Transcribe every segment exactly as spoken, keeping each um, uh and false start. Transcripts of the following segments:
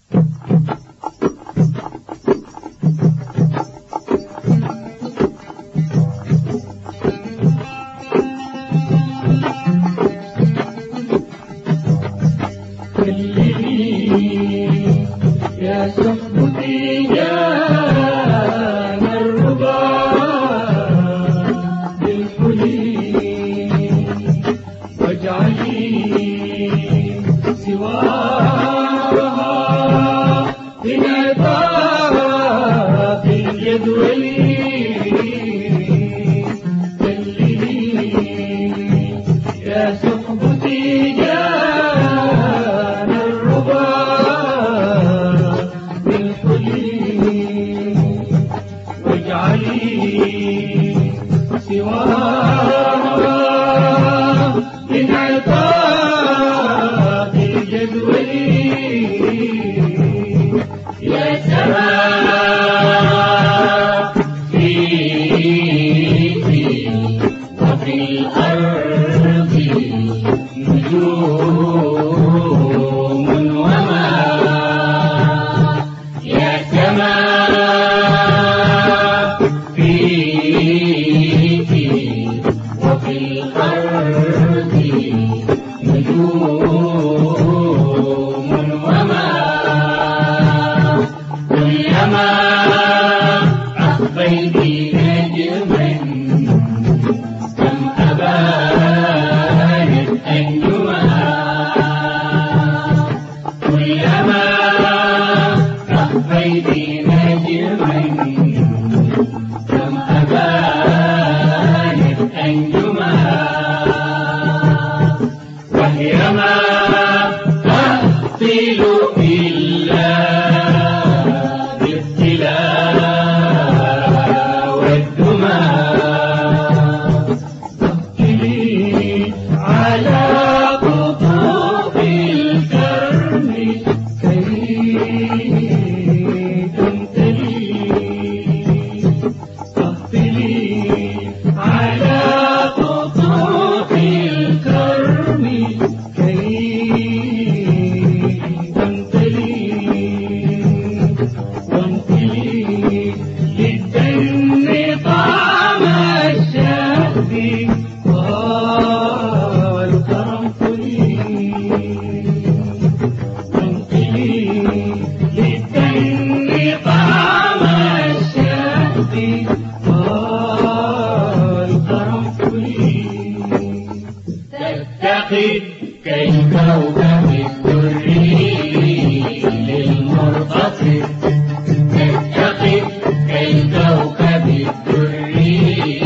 يا صحبتي جان الربا بالحلي واجعلي سواها بنعطاف الجدول دللي يا صحبتي جان الربا واجعلي سواها من عطاء الجدول يا سماء فيك وفي الأرض نجوم وما يا سماء فيك وفي الأرض نجوم وما كلما أخفيت نجما كم أبانت أنجمها كلما أخفيت نجما كم أبانت أنجمها وهي ما تهطل إلا بالابتلاء والدمى تهطلي على قطوف الكرم كي على قطوف الكرم كي تنتلي وانتلي للدم طعم الشهد والكرم كلي وانتلي للدم طعم الشهد تتقد كالكوكب الدري للمرتصد تتقد كالكوكب الدري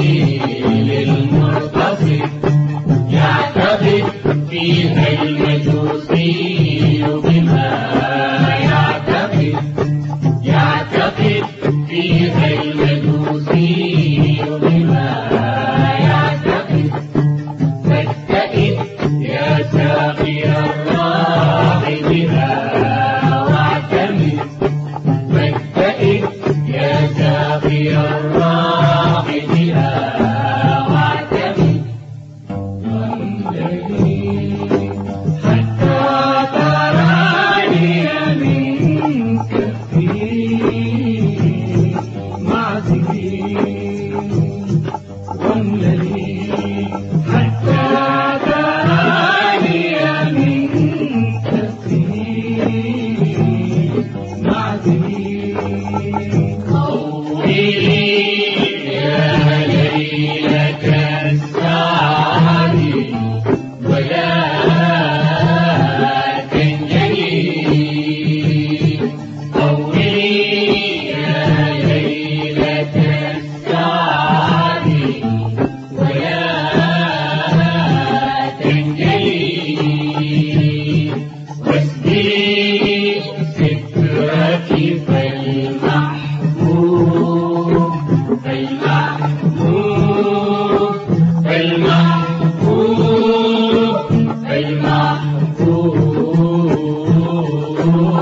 للمرتصد يعتقد فيها المجوسي بما يعتقد يعتقد فيها المجوسي بما يعتقد فاتقد يا ساقي الراح بها واعتمد فاتقد يا ساقي الراح بها واعتمد وانتهي حتى تراني منك في معزلي واملني حتى تراني منك في معزلي طولي يا ليلة السعد ولا تنجلي طولي يا ليلة السعد ولا تنجلي واسدي سترك فالمحبوب فالمحبوب فالمحبوب فالمحبوب